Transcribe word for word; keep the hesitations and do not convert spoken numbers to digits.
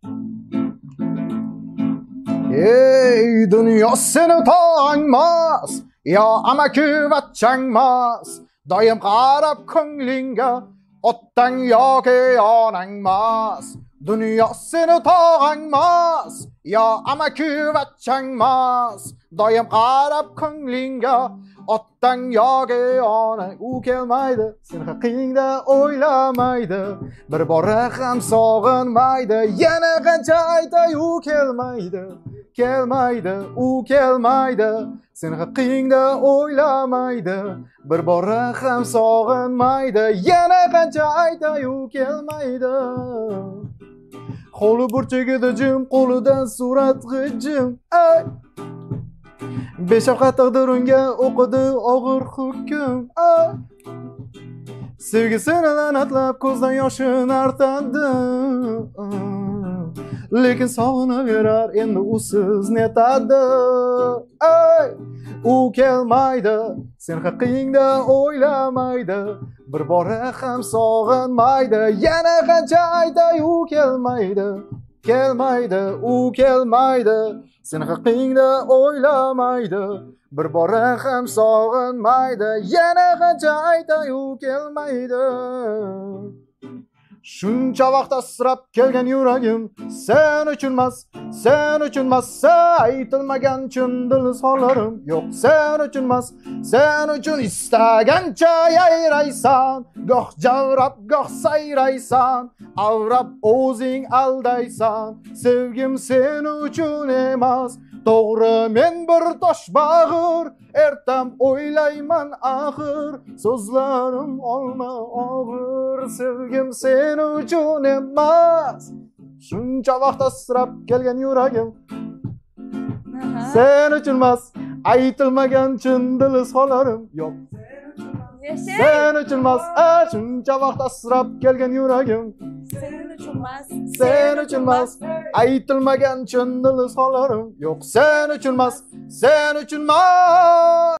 Ey dunyo seni tangmas, yo amakivachangmas, doim qarab ko'nglingga otdan yoki onangmas. Dunyo seni tog'angmas, yo amakivachangmas, doim qarab ko'nglingga otdan yoki onang. U kelmaydi, seni haqingda o'ylamaydi, bir bora ham sog'inmaydi, yana qancha aytay u kelmaydi. Kelmaydi, u kelmaydi, seni haqingda o'ylamaydi, bir bora ham sog'inmaydi, yana qancha aytay u kelmaydi. Qo'li burchagida jim, qo'lidan surat g'ijim, ay beshafqat taqdir unga o'qidi og'ir hukm, ay sevgisini la'natlab ko'zdan yoshin artadi, lekin sog'inaverar endi usiz netadi. Ay u kelmaydi, sen haqingda o'ylamaydi, bir bora ham sog'inmaydi, yana qancha aytay u kelmaydi. Kelmaydi, u kelmaydi, sen haqingda o'ylamaydi, bir bora ham sog'inmaydi, yana qancha aytay u kelmaydi. Shuncha vaqt asrab kelgan yuragim sen uchunmas, sen uchunmas, aytilmagan chin dil izhorlarim yo'q sen uchunmas, sen uchun istagancha yayraysan, goh javrab goh sayraysan, avrab o'zing aldaysan. Sevgim sen uchun emas, to'g'ri men bir tosh bag'ir, ertam o'ylayman axir, so'zlarim olma og'ir. Sevgim sen uchun emas, shuncha vaqt asrab kelgan yuragim sen uchunmas, aytilmagan chin dil izhorlarim yo'q sen uchunmas, shuncha vaqt asrab kelgan yuragim sen uchunmas, sen uchunmas, aytilmagan chin dil izhorlarim yo'q sen uchunmas, sen uchunmas.